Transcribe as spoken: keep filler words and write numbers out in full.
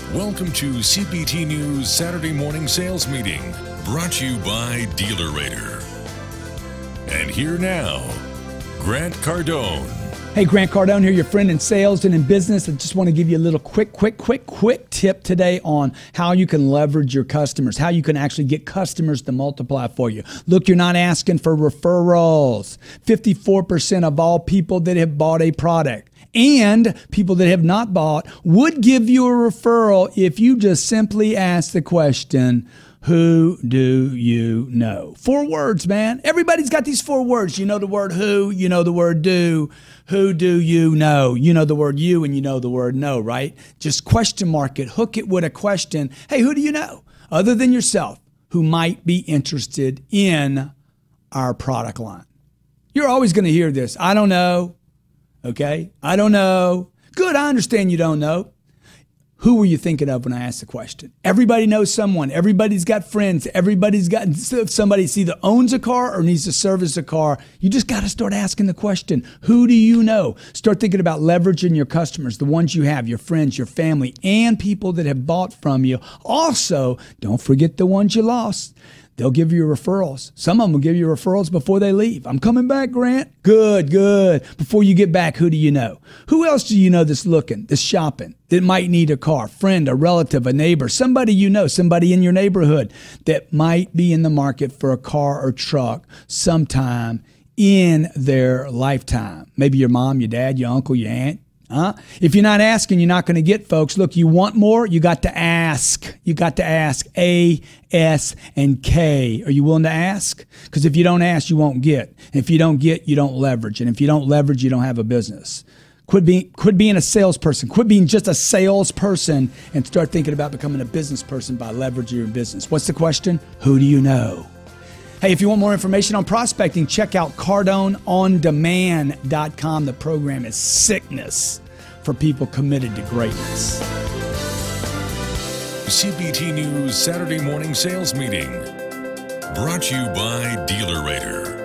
Welcome to C B T News Saturday Morning Sales Meeting, brought to you by DealerRater. And here now, Grant Cardone. Hey, Grant Cardone here, your friend in sales and in business. I just want to give you a little quick, quick, quick, quick tip today on how you can leverage your customers, how you can actually get customers to multiply for you. Look, you're not asking for referrals. fifty-four percent of all people that have bought a product and people that have not bought would give you a referral if you just simply ask the question, who do you know? Four words, man. Everybody's got these four words. You know the word who, you know the word do. Who do you know? You know the word you and you know the word no, right? Just question mark it, hook it with a question. Hey, who do you know other than yourself who might be interested in our product line? You're always going to hear this. I don't know. Okay, I don't know. Good, I understand you don't know. Who were you thinking of when I asked the question? Everybody knows someone. Everybody's got friends. Everybody's got somebody that either owns a car or needs to service a car. You just got to start asking the question, who do you know? Start thinking about leveraging your customers, the ones you have, your friends, your family, and people that have bought from you. Also, don't forget the ones you lost. They'll give you referrals. Some of them will give you referrals before they leave. I'm coming back, Grant. Good, good. Before you get back, who do you know? Who else do you know that's looking, that's shopping, that might need a car? Friend, a relative, a neighbor, somebody you know, somebody in your neighborhood that might be in the market for a car or truck sometime in their lifetime. Maybe your mom, your dad, your uncle, your aunt. Huh? If you're not asking, you're not going to get, folks. Look, you want more, you got to ask. You got to ask. A, S, and K. Are you willing to ask? Because if you don't ask, you won't get. And if you don't get, you don't leverage. And if you don't leverage, you don't have a business. Quit being, quit being a salesperson. Quit being just a salesperson and start thinking about becoming a business person by leveraging your business. What's the question? Who do you know? Hey, if you want more information on prospecting, check out cardone on demand dot com. The program is sickness for people committed to greatness. C B T News Saturday Morning Sales Meeting, brought to you by DealerRater.